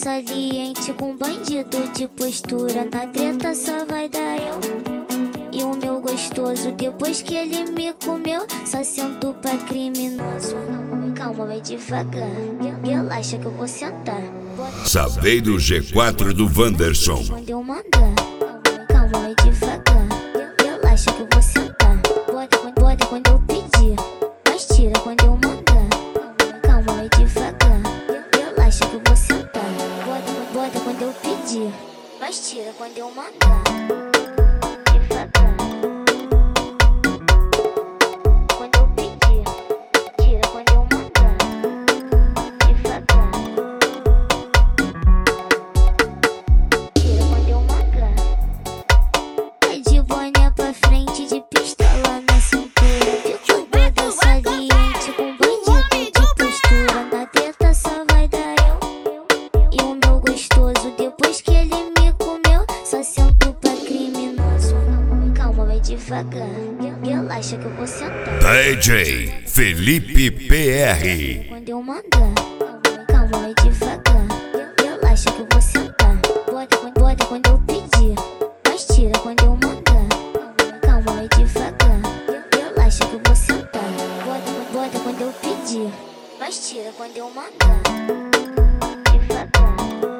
saliente com bandido de postura. Na treta só vai dar eu e o meu gostoso. Depois que ele me comeu, só sento pra criminoso. Calma, vai devagar, relaxa que eu vou sentar. Savei do G4 do Wanderson. Quando eu mandar, calma, vai devagar, relaxa que eu vou sentar. Bota quando eu pedir, mas tira quando eu mandar. Calma, vai devagar, relaxa que eu vou sentar. Bota quando eu pedir, mas tira quando eu mandar. Devagar. Quando eu pedir, tira quando eu mandar. Devagar. Tira quando eu mandar. É de boné pra frente, de pistola na cintura. Ficou toda saliente com bandido de postura. Na treta só vai dar eu e o meu gostoso. Depois que ele me comeu, só sento pra criminoso. Calma, vai devagar, relaxa que eu vou sentar. DJ Felipe PR. Quando eu mandar, calma, vai devagar, relaxa que eu vou sentar. Bota quando eu pedir, mas tira quando eu mandar. Calma, vai devagar, relaxa que eu vou sentar. Bota quando eu pedir, mas tira quando eu mandar. Devagar.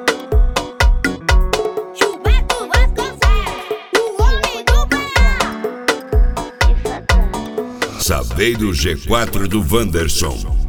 Gilberto Vasconcelos, o homem do Pará. Devagar. Savei do G4 do Wanderson.